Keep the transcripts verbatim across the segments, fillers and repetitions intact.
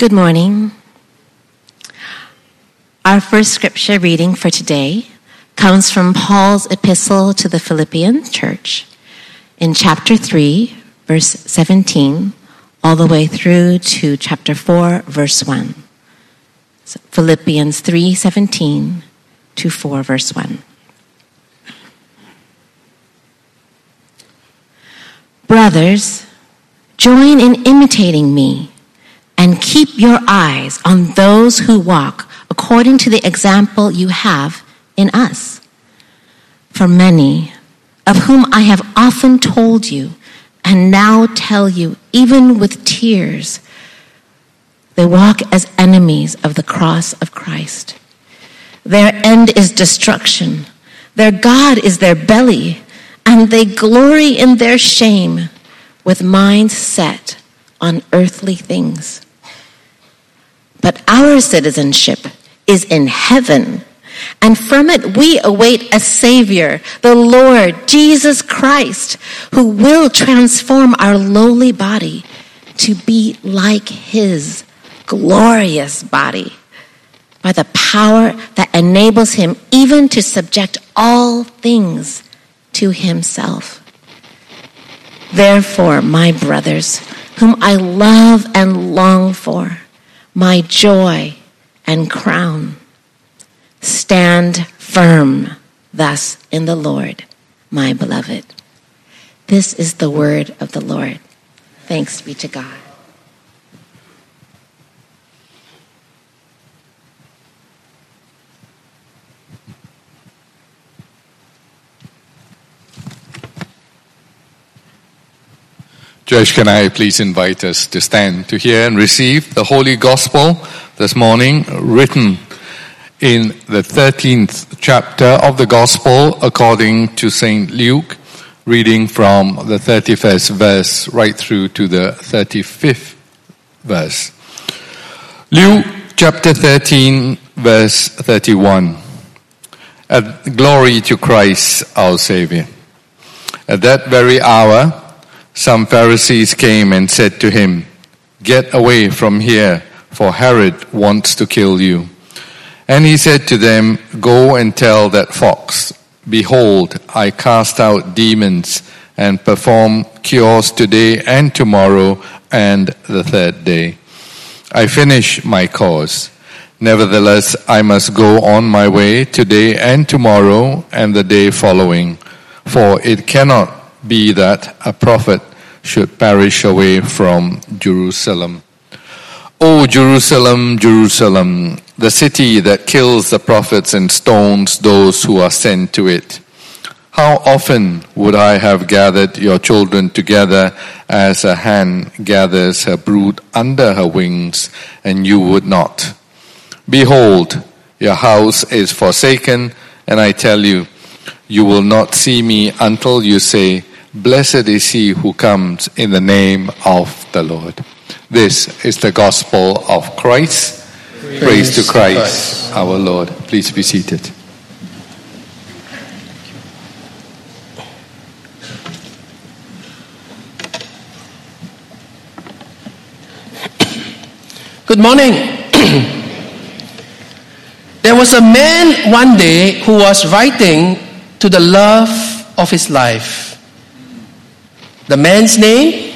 Good morning. Our first scripture reading for today comes from Paul's epistle to the Philippian church in chapter three, verse seventeen, all the way through to chapter four, verse one. So Philippians three seventeen to four, verse one. Brothers, join in imitating me and keep your eyes on those who walk according to the example you have in us. For many, of whom I have often told you and now tell you, even with tears, they walk as enemies of the cross of Christ. Their end is destruction. Their God is their belly, and they glory in their shame with minds set on earthly things. But our citizenship is in heaven, and from it we await a Savior, the Lord Jesus Christ, who will transform our lowly body to be like his glorious body by the power that enables him even to subject all things to himself. Therefore, my brothers, whom I love and long for, my joy and crown, stand firm thus in the Lord, my beloved. This is the word of the Lord. Thanks be to God. Josh, can I please invite us to stand to hear and receive the Holy Gospel this morning, written in the thirteenth chapter of the Gospel according to Saint Luke, reading from the thirty-first verse right through to the thirty-fifth verse. Luke chapter thirteen, verse thirty-one. At glory to Christ our Savior. At that very hour, some Pharisees came and said to him, "Get away from here, for Herod wants to kill you." And he said to them, "Go and tell that fox, behold, I cast out demons and perform cures today and tomorrow and the third day. I finish my course. Nevertheless, I must go on my way today and tomorrow and the day following, for it cannot be that a prophet should perish away from Jerusalem. O Jerusalem, Jerusalem, the city that kills the prophets and stones those who are sent to it. How often would I have gathered your children together as a hen gathers her brood under her wings, and you would not. Behold, your house is forsaken, and I tell you, you will not see me until you say, Blessed is he who comes in the name of the Lord." This is the gospel of Christ. Praise, Praise to Christ, Christ, our Lord. Please be seated. Good morning. There was a man one day who was writing to the love of his life. The man's name?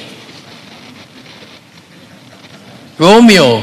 Romeo.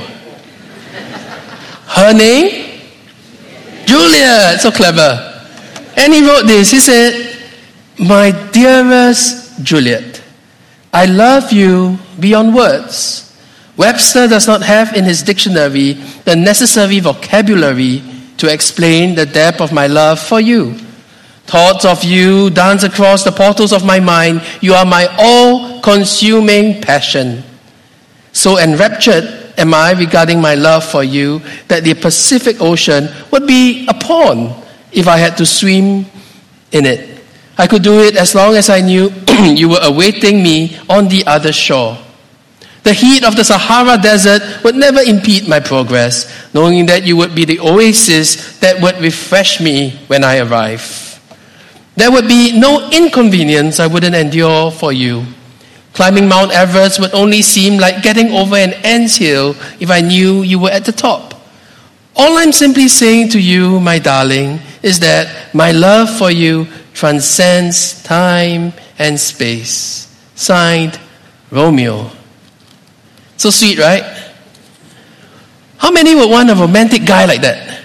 Her name? Juliet. So clever. And he wrote this. He said, "My dearest Juliet, I love you beyond words." Webster does not have in his dictionary the necessary vocabulary to explain the depth of my love for you. Thoughts of you dance across the portals of my mind. You are my all-consuming passion. So enraptured am I regarding my love for you that the Pacific Ocean would be a pond if I had to swim in it. I could do it as long as I knew you were awaiting me on the other shore. The heat of the Sahara Desert would never impede my progress, knowing that you would be the oasis that would refresh me when I arrive. There would be no inconvenience I wouldn't endure for you. Climbing Mount Everest would only seem like getting over an anthill if I knew you were at the top. All I'm simply saying to you, my darling, is that my love for you transcends time and space. Signed, Romeo. So sweet, right? How many would want a romantic guy like that?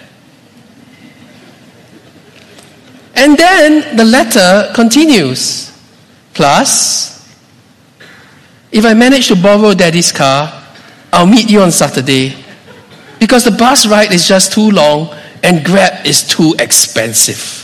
And then the letter continues. Plus, if I manage to borrow Daddy's car, I'll meet you on Saturday because the bus ride is just too long and Grab is too expensive.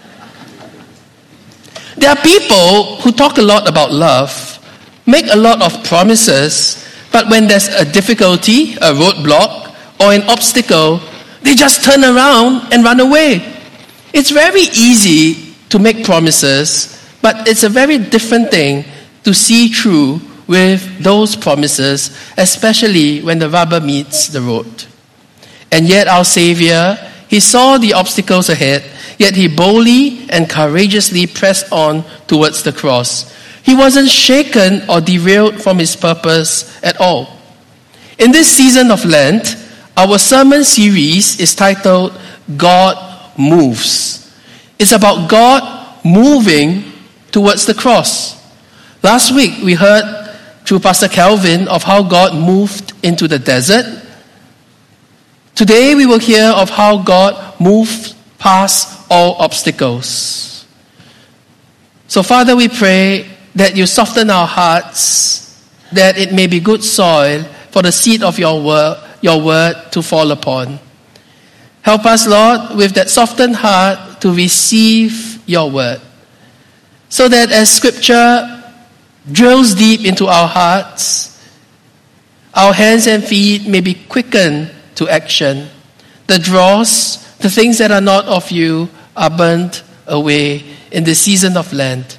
There are people who talk a lot about love, make a lot of promises, but when there's a difficulty, a roadblock, or an obstacle, they just turn around and run away. It's very easy to make promises, but it's a very different thing to see through with those promises, especially when the rubber meets the road. And yet our Savior, He saw the obstacles ahead, yet He boldly and courageously pressed on towards the cross. He wasn't shaken or derailed from His purpose at all. In this season of Lent, our sermon series is titled, God Moves. It's about God moving towards the cross. Last week, we heard through Pastor Calvin of how God moved into the desert. Today, we will hear of how God moved past all obstacles. So, Father, we pray that you soften our hearts, that it may be good soil for the seed of your word, your word to fall upon. Help us, Lord, with that softened heart to receive your word, so that as Scripture drills deep into our hearts, our hands and feet may be quickened to action. The dross, the things that are not of you, are burnt away in the season of Lent.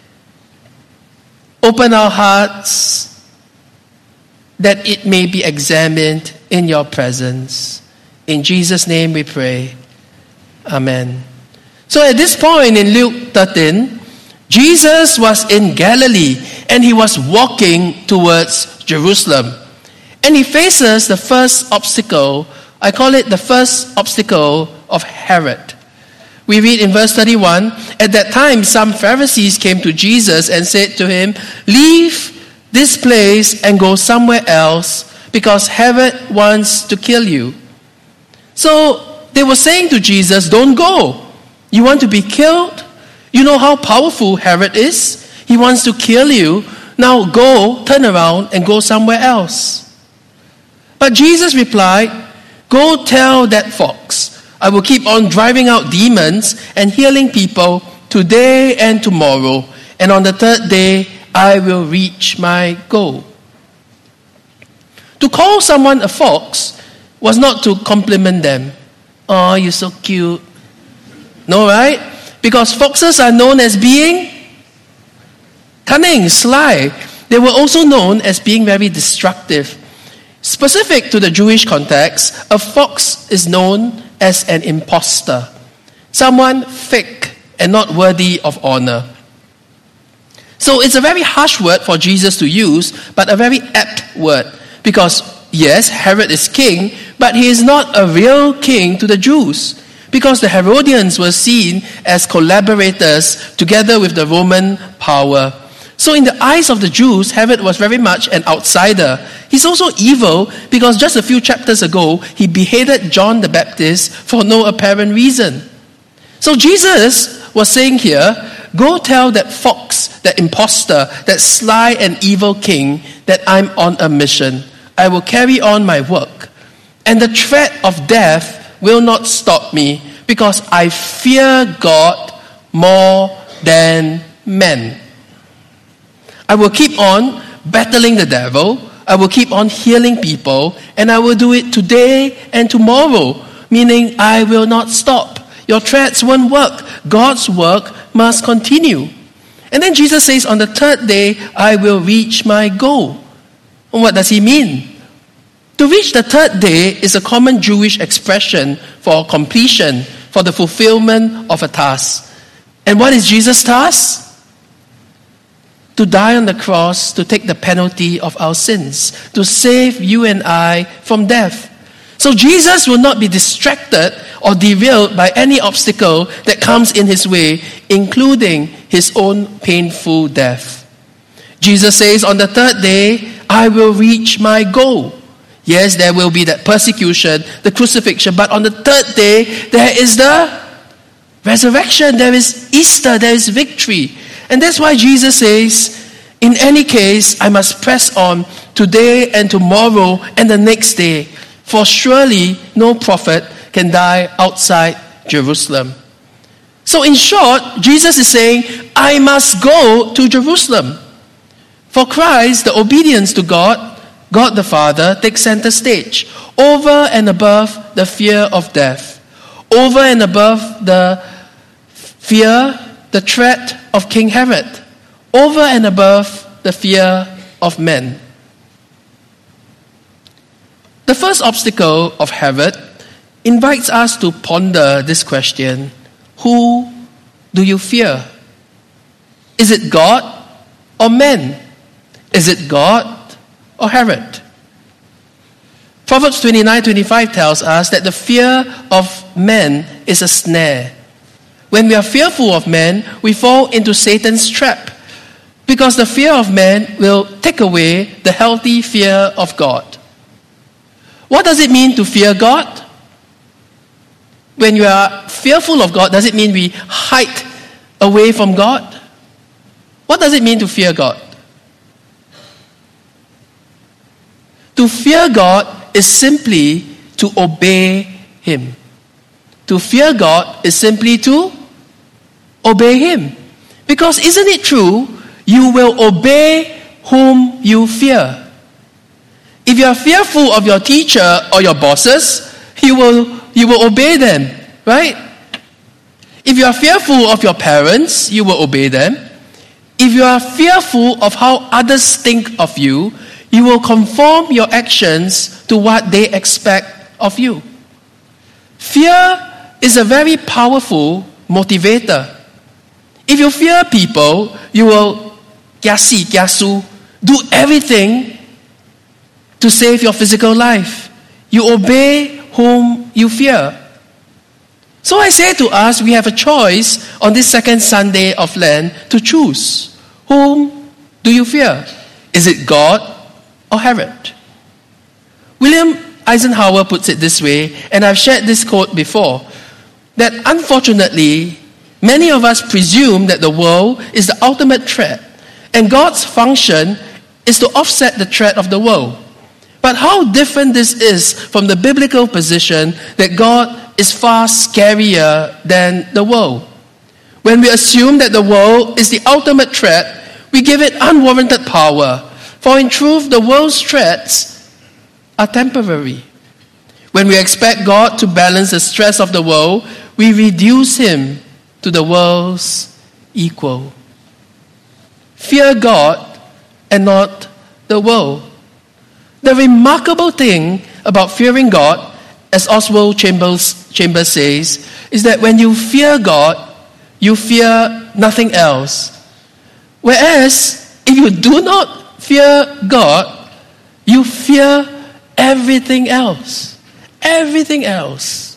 Open our hearts that it may be examined in your presence. In Jesus' name we pray. Amen. So at this point in Luke thirteen, Jesus was in Galilee and he was walking towards Jerusalem. And he faces the first obstacle. I call it the first obstacle of Herod. We read in verse thirty-one, at that time some Pharisees came to Jesus and said to him, leave this place and go somewhere else because Herod wants to kill you. So they were saying to Jesus, don't go. You want to be killed? You know how powerful Herod is? He wants to kill you. Now go, turn around and go somewhere else. But Jesus replied, go tell that fox, I will keep on driving out demons and healing people today and tomorrow, and on the third day I will reach my goal. To call someone a fox was not to compliment them. Oh, you're so cute. No, right? Because foxes are known as being cunning, sly. They were also known as being very destructive. Specific to the Jewish context, a fox is known as an imposter, someone fake and not worthy of honor. So it's a very harsh word for Jesus to use, but a very apt word. Because yes, Herod is king, but he is not a real king to the Jews. Because the Herodians were seen as collaborators together with the Roman power. So in the eyes of the Jews, Herod was very much an outsider. He's also evil because just a few chapters ago, he beheaded John the Baptist for no apparent reason. So Jesus was saying here, go tell that fox, that imposter, that sly and evil king that I'm on a mission. I will carry on my work. And the threat of death will not stop me because I fear God more than men. I will keep on battling the devil. I will keep on healing people. And I will do it today and tomorrow. Meaning I will not stop. Your threats won't work. God's work must continue. And then Jesus says, on the third day, I will reach my goal. And what does he mean? To reach the third day is a common Jewish expression for completion, for the fulfillment of a task. And what is Jesus' task? to die on the cross to take the penalty of our sins, to save you and I from death. So Jesus will not be distracted or derailed by any obstacle that comes in his way, including his own painful death. Jesus says, on the third day, I will reach my goal. Yes, there will be that persecution, the crucifixion, but on the third day, there is the resurrection, there is Easter, there is victory. And that's why Jesus says, in any case, I must press on today and tomorrow and the next day, for surely no prophet can die outside Jerusalem. So in short, Jesus is saying, I must go to Jerusalem. For Christ, the obedience to God, God the Father, takes center stage, over and above the fear of death, over and above the fear, the threat of King Herod, over and above the fear of men. The first obstacle of Herod invites us to ponder this question: who do you fear? Is it God or men? Is it God or Herod? Proverbs twenty-nine twenty-five tells us that the fear of men is a snare. When we are fearful of men, we fall into Satan's trap, because the fear of man will take away the healthy fear of God. What does it mean to fear God? When you are fearful of God, does it mean we hide away from God? What does it mean to fear God? To fear God is simply to obey Him. To fear God is simply to obey Him. Because isn't it true, you will obey whom you fear. If you are fearful of your teacher or your bosses, you will, you will obey them, right? If you are fearful of your parents, you will obey them. If you are fearful of how others think of you, you will conform your actions to what they expect of you. Fear is a very powerful motivator. If you fear people, you will kiasi, kiasu, do everything to save your physical life. You obey whom you fear. So I say to us, we have a choice on this second Sunday of Lent to choose. Whom do you fear? Is it God or Herod? William Eisenhower puts it this way, and I've shared this quote before, that unfortunately, many of us presume that the world is the ultimate threat, and God's function is to offset the threat of the world. But how different this is from the biblical position that God is far scarier than the world. When we assume that the world is the ultimate threat, we give it unwarranted power. For in truth, the world's threats are temporary. When we expect God to balance the stress of the world, we reduce Him to the world's equal. Fear God and not the world. The remarkable thing about fearing God, as Oswald Chambers, Chambers says, is that when you fear God, you fear nothing else. Whereas, if you do not fear God, you fear everything else. Everything else.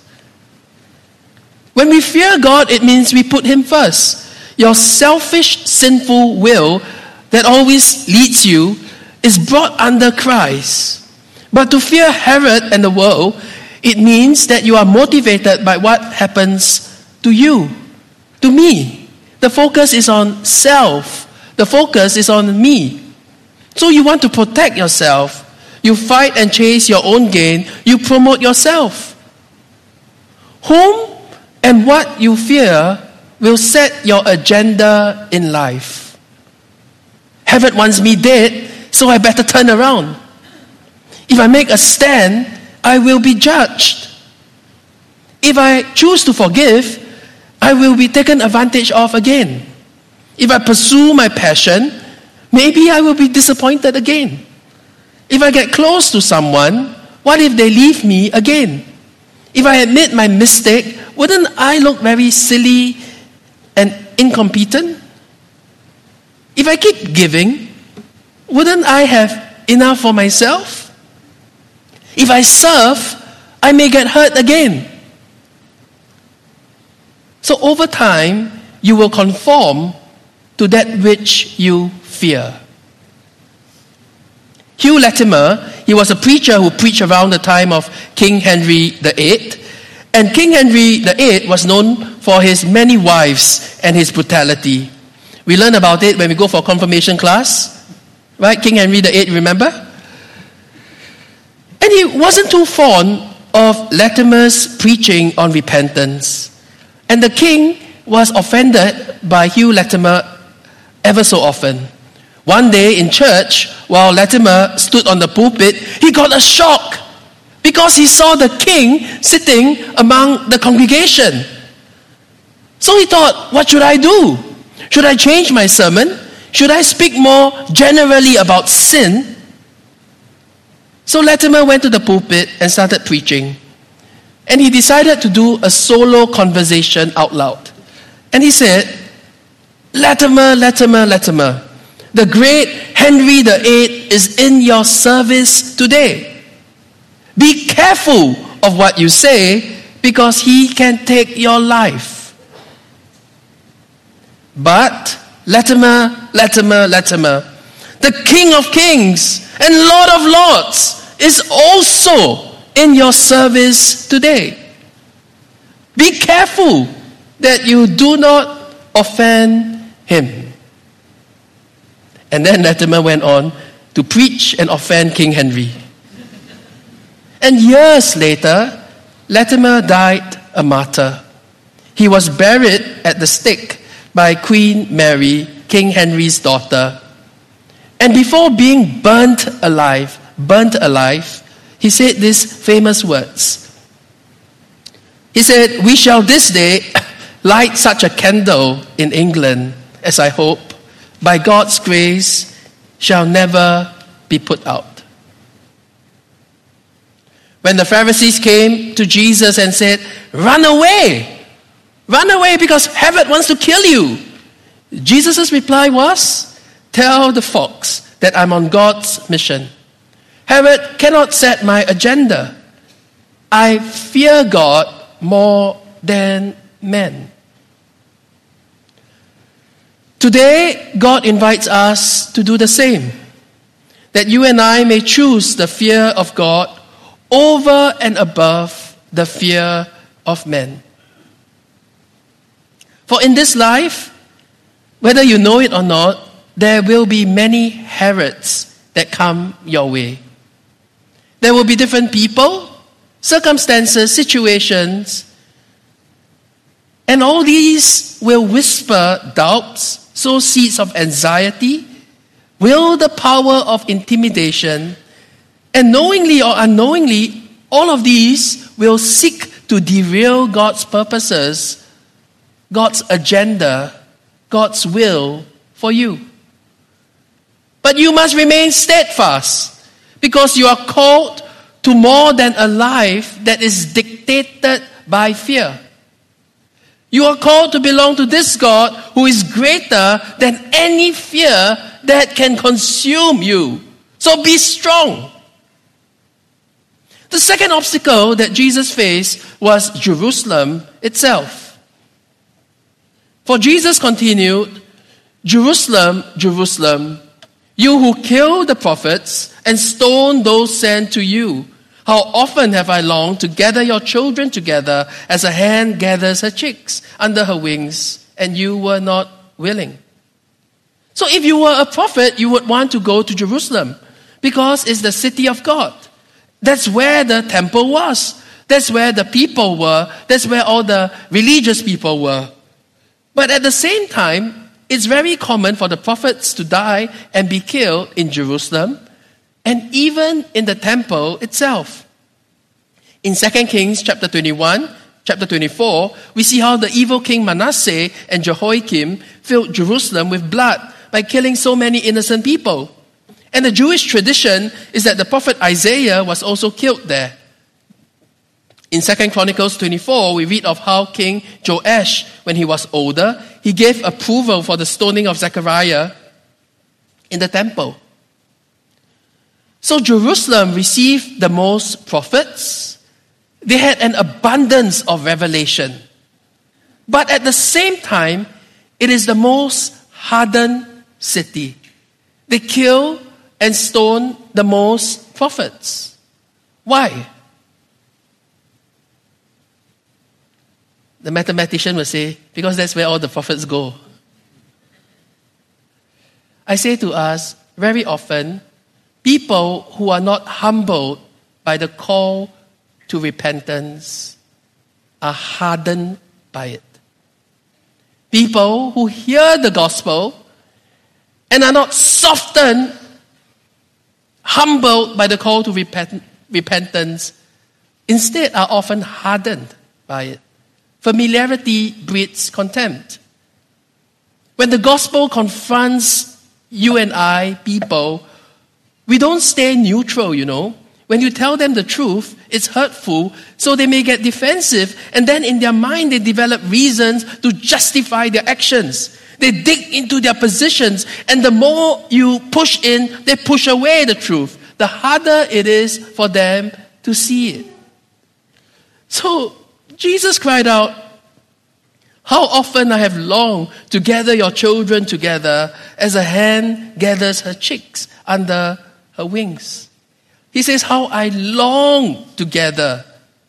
When we fear God, it means we put Him first. Your selfish, sinful will that always leads you is brought under Christ. But to fear Herod and the world, it means that you are motivated by what happens to you, to me. The focus is on self. The focus is on me. So you want to protect yourself. You fight and chase your own gain. You promote yourself. Whom and what you fear will set your agenda in life. Herod wants me dead, so I better turn around. If I make a stand, I will be judged. If I choose to forgive, I will be taken advantage of again. If I pursue my passion, maybe I will be disappointed again. If I get close to someone, what if they leave me again? If I admit my mistake, wouldn't I look very silly and incompetent? If I keep giving, wouldn't I have enough for myself? If I serve, I may get hurt again. So over time, you will conform to that which you fear. Hugh Latimer, he was a preacher who preached around the time of King Henry the Eighth. And King Henry the Eighth was known for his many wives and his brutality. We learn about it when we go for confirmation class. Right? King Henry the Eighth, remember? And he wasn't too fond of Latimer's preaching on repentance. And the king was offended by Hugh Latimer ever so often. One day in church, while Latimer stood on the pulpit, he got a shock because he saw the king sitting among the congregation. So he thought, what should I do? Should I change my sermon? Should I speak more generally about sin? So Latimer went to the pulpit and started preaching. And he decided to do a solo conversation out loud. And he said, Latimer, Latimer, Latimer, the great Henry the Eighth is in your service today. Be careful of what you say because he can take your life. But Latimer, Latimer, Latimer, the King of Kings and Lord of Lords is also in your service today. Be careful that you do not offend him. And then Latimer went on to preach and offend King Henry. And years later, Latimer died a martyr. He was buried at the stake by Queen Mary, King Henry's daughter. And before being burnt alive, burnt alive, he said these famous words. He said, we shall this day light such a candle in England as I hope, by God's grace, shall never be put out. When the Pharisees came to Jesus and said, run away, run away because Herod wants to kill you. Jesus' reply was, tell the fox that I'm on God's mission. Herod cannot set my agenda. I fear God more than men. Today, God invites us to do the same. That you and I may choose the fear of God over and above the fear of men. For in this life, whether you know it or not, there will be many Herods that come your way. There will be different people, circumstances, situations, and all these will whisper doubts, sow seeds of anxiety, will the power of intimidation, and knowingly or unknowingly, all of these will seek to derail God's purposes, God's agenda, God's will for you. But you must remain steadfast because you are called to more than a life that is dictated by fear. You are called to belong to this God who is greater than any fear that can consume you. So be strong. The second obstacle that Jesus faced was Jerusalem itself. For Jesus continued, Jerusalem, Jerusalem, you who kill the prophets and stone those sent to you. How often have I longed to gather your children together as a hen gathers her chicks under her wings, and you were not willing. So if you were a prophet, you would want to go to Jerusalem because it's the city of God. That's where the temple was. That's where the people were. That's where all the religious people were. But at the same time, it's very common for the prophets to die and be killed in Jerusalem and even in the temple itself. In Second Kings chapter twenty-one, chapter twenty-four, we see how the evil king Manasseh and Jehoiakim filled Jerusalem with blood by killing so many innocent people. And the Jewish tradition is that the prophet Isaiah was also killed there. In Second Chronicles twenty-four, we read of how King Joash, when he was older, he gave approval for the stoning of Zechariah. in the temple. So Jerusalem received the most prophets. They had an abundance of revelation. But at the same time, it is the most hardened city. They kill and stone the most prophets. Why? The mathematician will say, because that's where all the prophets go. I say to us, very often, people who are not humbled by the call to repentance are hardened by it. People who hear the gospel and are not softened, humbled by the call to repent, repentance, instead are often hardened by it. Familiarity breeds contempt. When the gospel confronts you and I, people, we don't stay neutral, you know. When you tell them the truth, it's hurtful, so they may get defensive, and then in their mind they develop reasons to justify their actions. They dig into their positions, and the more you push in, they push away the truth. The harder it is for them to see it. So, Jesus cried out, "How often I have longed to gather your children together as a hen gathers her chicks under her wings." He says, how I long to gather.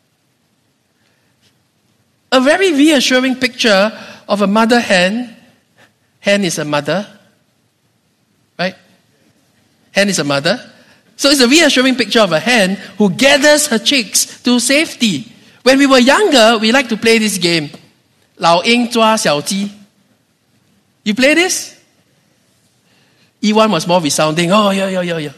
A very reassuring picture of a mother hen. Hen is a mother, right? Hen is a mother. So it's a reassuring picture of a hen who gathers her chicks to safety. When we were younger, we liked to play this game. 老鹰抓小鸡. You play this? E one was more resounding. Oh, yeah, yeah, yeah, yeah.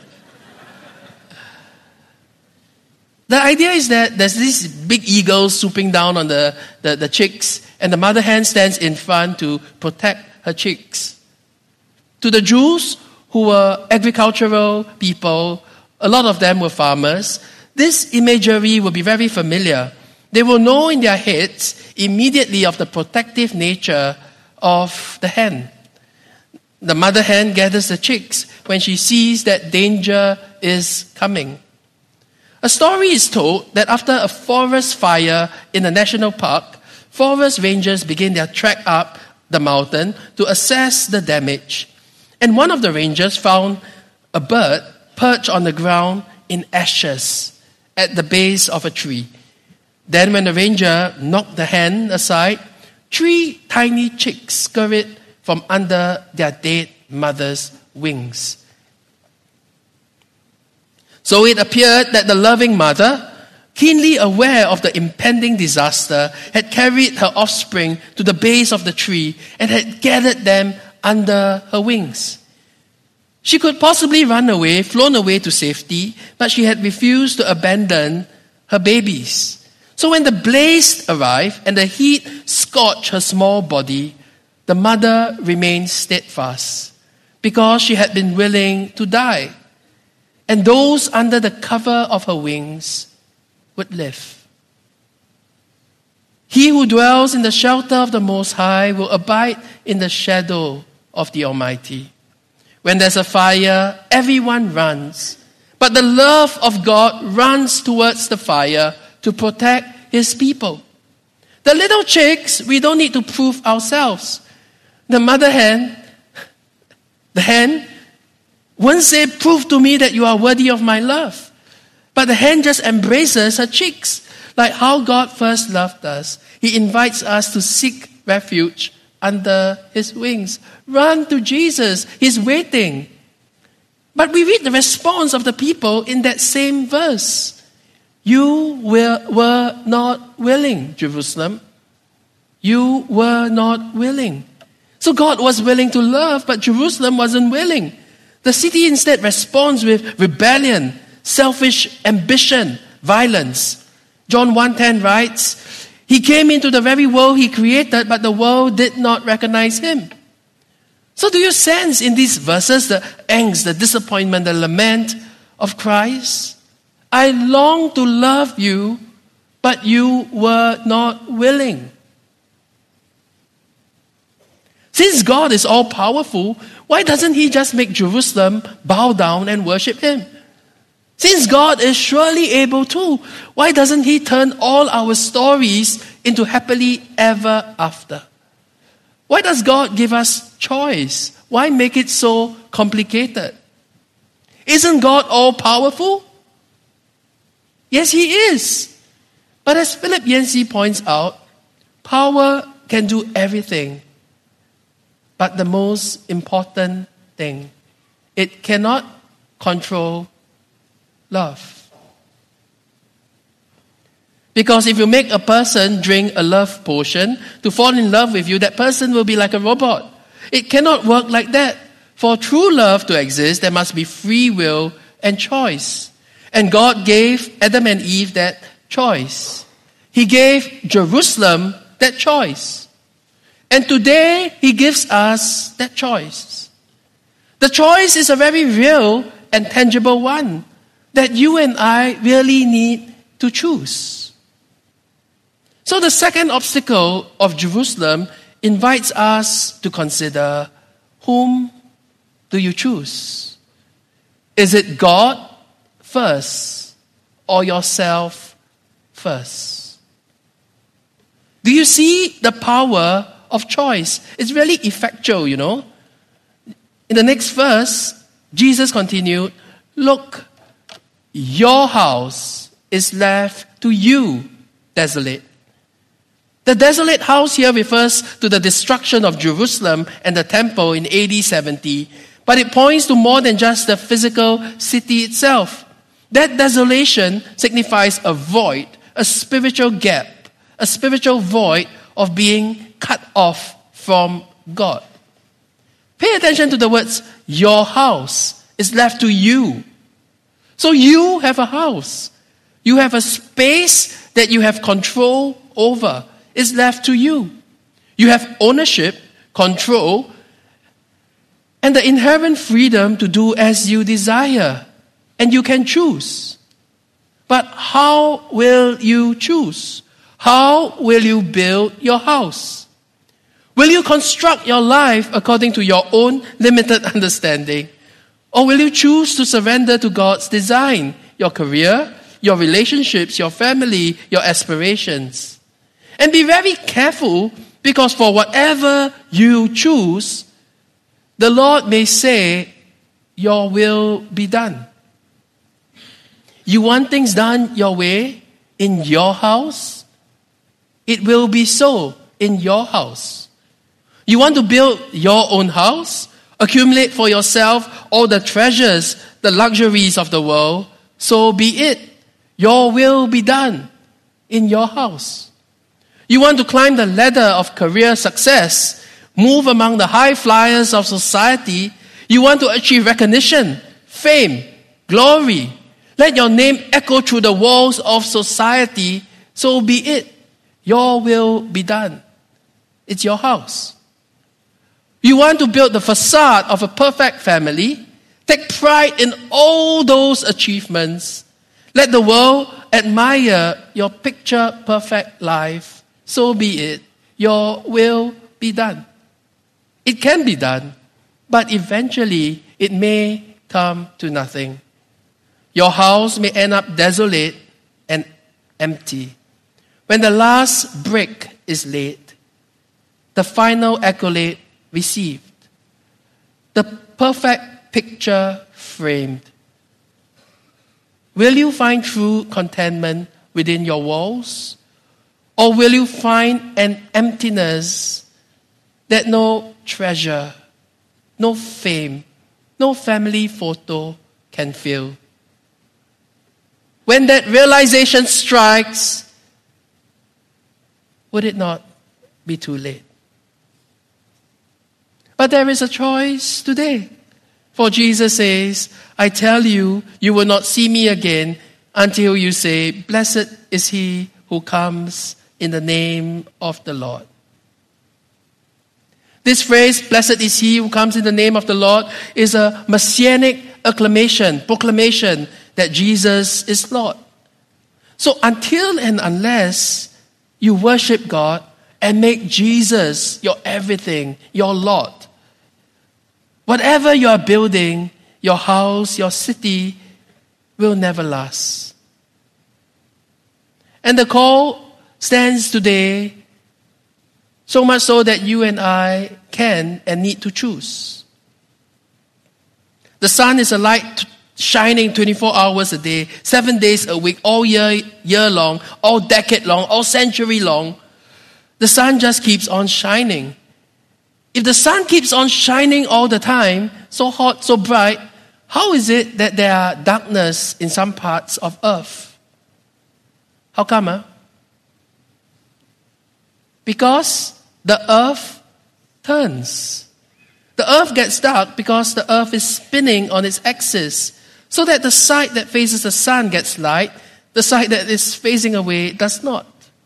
The idea is that there's this big eagle swooping down on the, the, the chicks, and the mother hen stands in front to protect her chicks. To the Jews, who were agricultural people, a lot of them were farmers, this imagery will be very familiar. They will know in their heads immediately of the protective nature of the hen. The mother hen gathers the chicks when she sees that danger is coming. A story is told that after a forest fire in a national park, forest rangers begin their trek up the mountain to assess the damage. And one of the rangers found a bird perched on the ground in ashes at the base of a tree. Then when the ranger knocked the hen aside, three tiny chicks scurried from under their dead mother's wings. So it appeared that the loving mother, keenly aware of the impending disaster, had carried her offspring to the base of the tree and had gathered them under her wings. She could possibly run away, flown away to safety, but she had refused to abandon her babies. So when the blaze arrived and the heat scorched her small body, the mother remained steadfast because she had been willing to die. And those under the cover of her wings would live. He who dwells in the shelter of the Most High will abide in the shadow of the Almighty. When there's a fire, everyone runs. But the love of God runs towards the fire to protect His people. The little chicks, we don't need to prove ourselves. The mother hen, the hen, won't say, prove to me that you are worthy of my love. But the hen just embraces her chicks. Like how God first loved us. He invites us to seek refuge under His wings. Run to Jesus. He's waiting. But we read the response of the people in that same verse. You were, were not willing, Jerusalem. You were not willing. So God was willing to love, but Jerusalem wasn't willing. The city instead responds with rebellion, selfish ambition, violence. John one ten writes, He came into the very world He created, but the world did not recognize Him. So do you sense in these verses the angst, the disappointment, the lament of Christ? I long to love you, but you were not willing. Since God is all powerful, why doesn't He just make Jerusalem bow down and worship Him? Since God is surely able to, why doesn't He turn all our stories into happily ever after? Why does God give us choice? Why make it so complicated? Isn't God all powerful? Yes, He is. But as Philip Yancey points out, power can do everything. But the most important thing, it cannot control love. Because if you make a person drink a love potion to fall in love with you, that person will be like a robot. It cannot work like that. For true love to exist, there must be free will and choice. And God gave Adam and Eve that choice. He gave Jerusalem that choice. And today, He gives us that choice. The choice is a very real and tangible one that you and I really need to choose. So the second obstacle of Jerusalem invites us to consider, whom do you choose? Is it God first or yourself first? Do you see the power of choice? It's really effectual, you know. In the next verse, Jesus continued, look, your house is left to you desolate. The desolate house here refers to the destruction of Jerusalem and the temple in A D seventy, but it points to more than just the physical city itself. That desolation signifies a void, a spiritual gap, a spiritual void of being cut off from God. Pay attention to the words, your house is left to you. So you have a house. You have a space that you have control over. It's left to you. You have ownership, control, and the inherent freedom to do as you desire. And you can choose. But how will you choose? How will you build your house? Will you construct your life according to your own limited understanding? Or will you choose to surrender to God's design, your career, your relationships, your family, your aspirations? And be very careful, because for whatever you choose, the Lord may say, your will be done. You want things done your way in your house? It will be so in your house. You want to build your own house? Accumulate for yourself all the treasures, the luxuries of the world? So be it. Your will be done in your house. You want to climb the ladder of career success, move among the high flyers of society? You want to achieve recognition, fame, glory? Let your name echo through the walls of society? So be it. Your will be done. It's your house. You want to build the facade of a perfect family? Take pride in all those achievements. Let the world admire your picture-perfect life. So be it. Your will be done. It can be done, but eventually it may come to nothing. Your house may end up desolate and empty. When the last brick is laid, the final accolade received, the perfect picture framed, will you find true contentment within your walls? Or will you find an emptiness that no treasure, no fame, no family photo can fill? When that realization strikes, would it not be too late? But there is a choice today. For Jesus says, I tell you, you will not see me again until you say, blessed is he who comes in the name of the Lord. This phrase, blessed is he who comes in the name of the Lord, is a messianic acclamation, proclamation that Jesus is Lord. So until and unless you worship God and make Jesus your everything, your Lord. Whatever you are building, your house, your city, will never last. And the call stands today, so much so that you and I can and need to choose. The sun is a light shining twenty-four hours a day, seven days a week, all year, year long, all decade long, all century long. The sun just keeps on shining. If the sun keeps on shining all the time, so hot, so bright, how is it that there are darkness in some parts of earth? How come? Huh? Because the earth turns. The earth gets dark because the earth is spinning on its axis, so that the side that faces the sun gets light, the side that is facing away does not.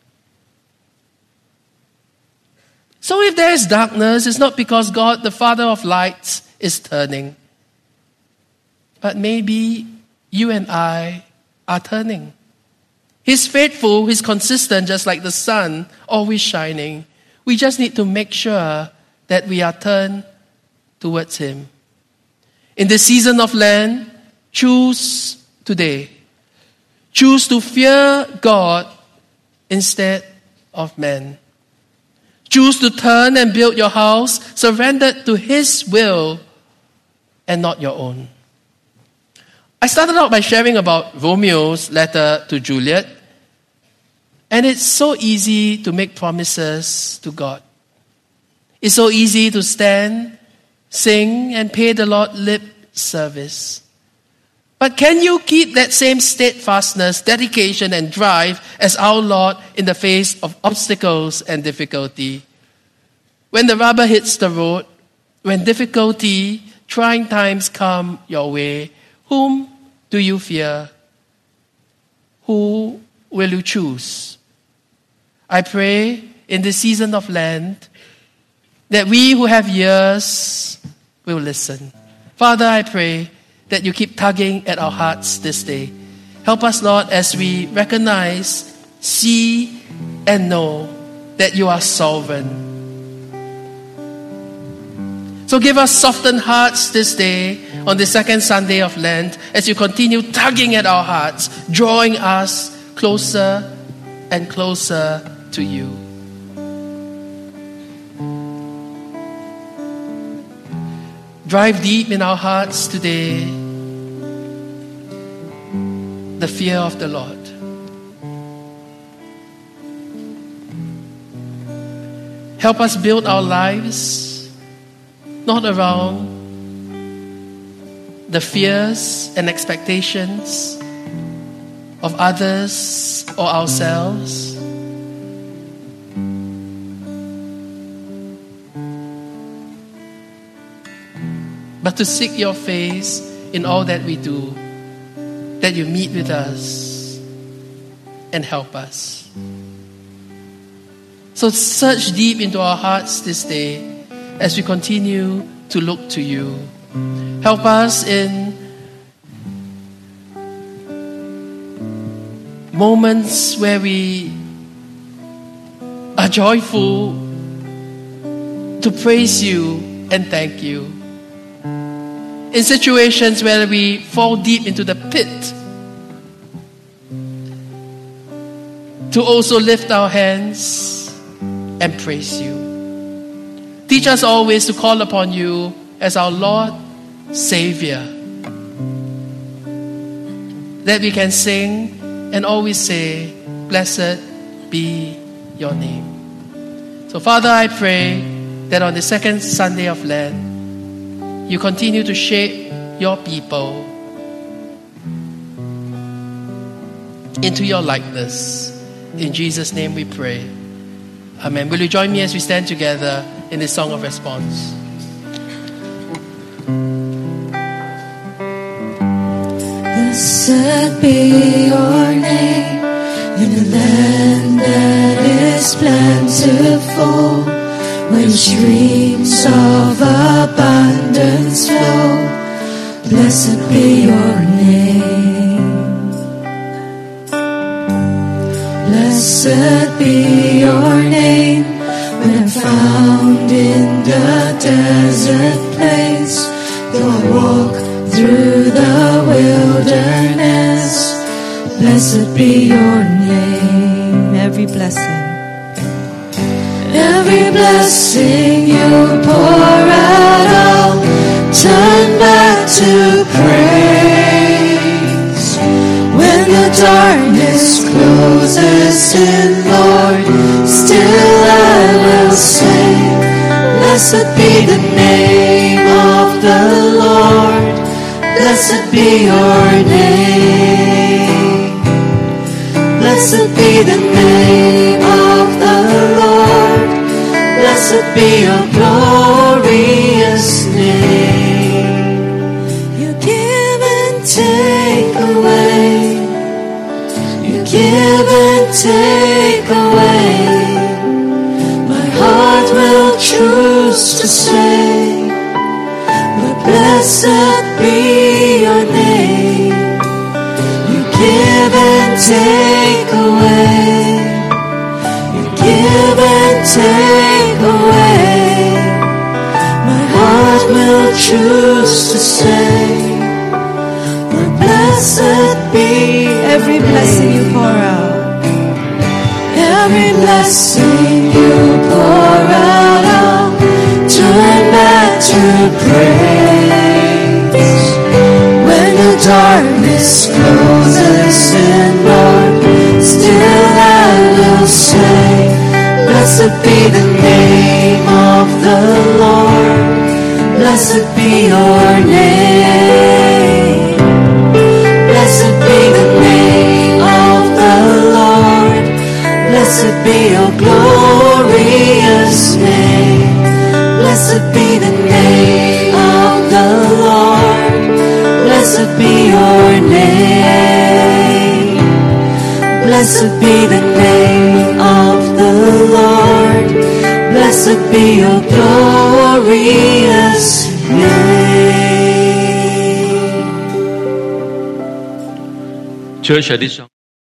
So if there is darkness, it's not because God, the Father of lights, is turning. But maybe you and I are turning. He's faithful, He's consistent, just like the sun, always shining. We just need to make sure that we are turned towards Him. In the season of Lent, choose today. Choose to fear God instead of man. Choose to turn and build your house surrendered to His will and not your own. I started out by sharing about Romeo's letter to Juliet. And it's so easy to make promises to God. It's so easy to stand, sing, and pay the Lord lip service. But can you keep that same steadfastness, dedication, and drive as our Lord in the face of obstacles and difficulty? When the rubber hits the road, when difficulty, trying times come your way, whom do you fear? Who will you choose? I pray in this season of Lent that we who have ears will listen. Father, I pray that you keep tugging at our hearts this day. Help us, Lord, as we recognize, see, and know that you are sovereign. So give us softened hearts this day on the second Sunday of Lent as you continue tugging at our hearts, drawing us closer and closer to you. Drive deep in our hearts today the fear of the Lord. Help us build our lives not around the fears and expectations of others or ourselves, but to seek your face in all that we do, that you meet with us and help us. So search deep into our hearts this day as we continue to look to you. Help us in moments where we are joyful to praise you and thank you. In situations where we fall deep into the pit, to also lift our hands and praise you. Teach us always to call upon you as our Lord, Savior, that we can sing and always say, blessed be your name. So Father, I pray that on the second Sunday of Lent, you continue to shape your people into your likeness. In Jesus' name we pray. Amen. Will you join me as we stand together in this song of response? Blessed be your name in a land that is plentiful, when streams of abundance flow. Blessed be your name. Blessed be your name when I'm found in the desert place, though I walk through the wilderness, blessed be your name. Every blessing, every blessing you pour out, I'll turn back to praise. When the darkness closes in, Lord, still I will say, blessed be the name of the Lord, blessed be your name. Blessed be the name of the Lord, blessed be your glorious name. You give and take away, you give and take away. My heart will choose to say, but blessed be your name. You give and take away, you give and take away. My heart will choose to say, but blessed be every blessing you pour out. Every blessing you pour out, I'll turn back to praise. When the darkness closes in, Lord, still I will say, blessed be the name of the Lord, blessed be your name. Blessed be the name of the Lord, blessed be your glorious name. Blessed be the name of the Lord, blessed be your name. Blessed be the name of the Lord, blessed be your glorious name. Church, at this